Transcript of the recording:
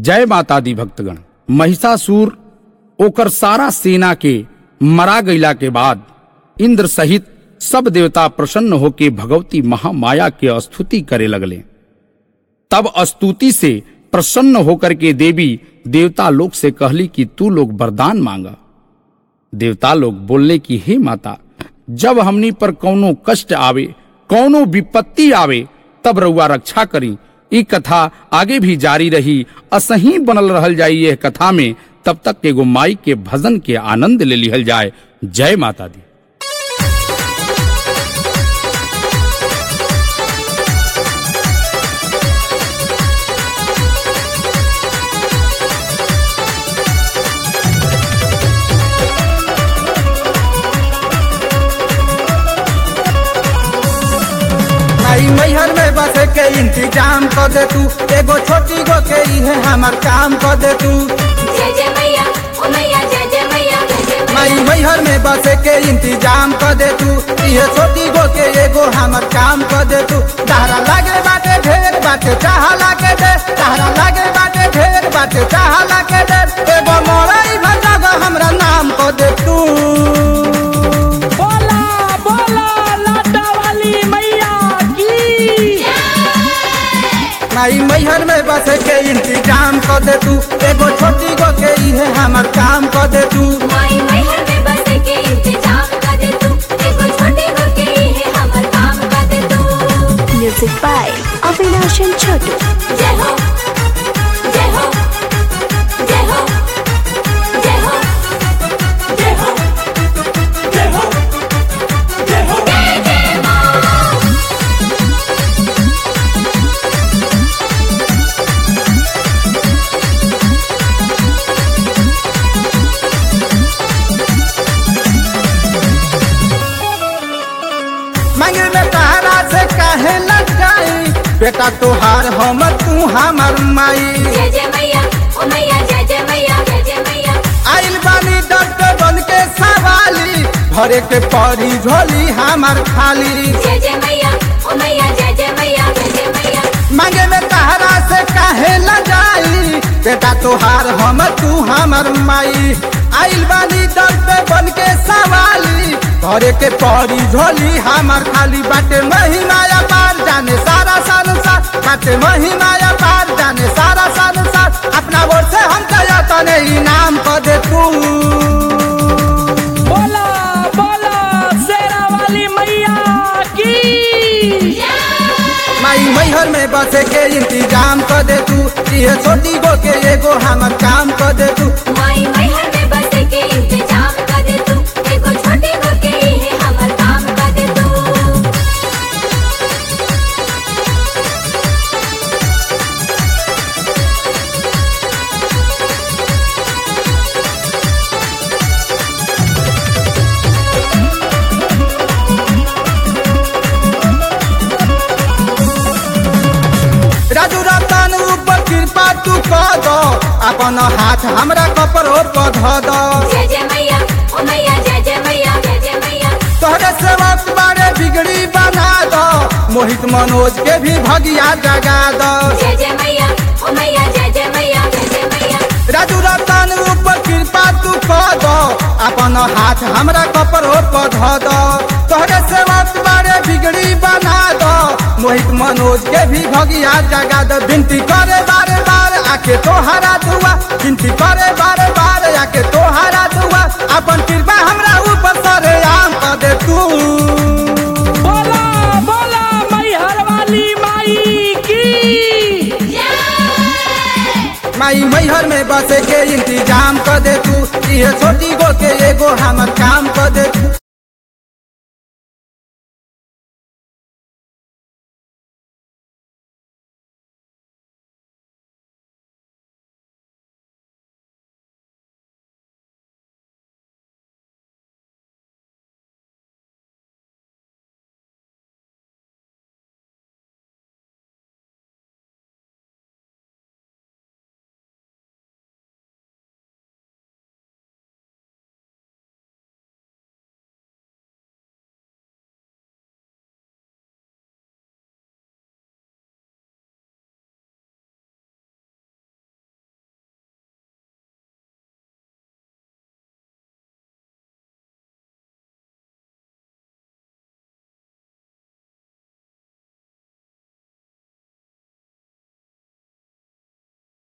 जय माता दी भक्तगण। महिषासुर ओकर सारा सेना के मरा गईला के बाद इंद्र सहित सब देवता प्रसन्न होके भगवती महामाया के स्तुति करे लगले। तब स्तुति से प्रसन्न होकर के देवी देवता लोग से कहली कि तू लोग वरदान मांगा। देवता लोग बोलने की हे माता, जब हमनी पर कौनो कष्ट आवे, कौनो विपत्ति आवे, तब रउआ रक्षा करी। ई कथा आगे भी जारी रही, असही बनल रहल जाई यह कथा में, तब तक एगो माई के भजन के आनंद ले लिहल जाए। जय माता दी। मैहर में बस के इंतजाम कर दे तू, एगो छोटी गो के है हमार काम कर दे तू। जय जय मैया, ओ मैया जय जय मैया, जय जय मैया। मैहर में बस के इंतजाम कर दे तू, ये छोटी गो के एगो हमार काम कर दे तू। तारा लागे बाटे ढेर बाटे चाह लागे दे, तारा लागे बाटे ढेर बाटे चाह लागे दे, एगो मोराई भजग हमरा नाम कर दे तू। मैहर में बस के इंतजाम कर दे तू, एगो छोटी गो के है हमार काम कर दे तू। मैहर में बस के इंतजाम कर दे तू, एगो छोटी गो के है हमार काम कर दे तू। Music by Avinash and Chhotu. जय हो जय हो जय हो जय हो जय हो जय हो जय हो जय जय मां। मांगे में तारा से काहे लग जाई, बेटा तोहार हम तू हमार माई। जय जय मैया, ओ मैया जय जय मैया, जय जय मैया। आइल बानी डॉक्टर बन के सवाली, भरे के परी झोली हमार खाली। जय जय मैया, ओ मैया जय जय मैया, जय जय मैया। मांगे में तारा से काहे लग जाई, बेटा तोहार हम तू हमार माई। आइल बानी डॉक्टर बन के सवाली, भरे के परी झोली हमार खाली। बाटे महिमाया पार जाने सारा संसार, बाटे महिमाया पार जाने सारा संसार। अपना ओर से हम कया तने इनाम कर दे तू। बोला बोला शेरा वाली मैया की। माई मैहर में बसे के इंतजाम कर दे तू, ये छोटी गो के एगो हमार काम कर दे तू। मैहर में बस के इंतजाम कर दे तू, एगो छोटी गो के है हमार काम कर दे तू। राजू रतन ऊपर कृपा तू कर दो, अपन हाथ हमरा कपड़ो पर धो दो। जय जय मैया, ओ मैया जय जय मैया, जय जय मैया। तोहरे सेवक बारे बिगड़ी बना दो, मोहित मनोज के भी भगिया जगा दो। जय जय मैया, ओ मैया जय जय मैया, जय जय मैया। राजू रतन ऊपर कृपा तू कर दो, अपन हाथ हमरा कपड़ो पर धो दो। तोहरे सेवक बारे बिगड़ी बना दो, मोहित मनोज के भी भगिया जगा दो। विनती करे बारे बार आके तोहरा दुआ, विनती करे बारे बार आके तोहरा दुआ। अपन कृपा हमरा ऊपर सरे आम कर दे तू। बोला बोला मैहर वाली माई की। माई मैहर में बसे के इंतजाम कर दे तू, ये छोटी गो के एगो हमार काम कर दे तू।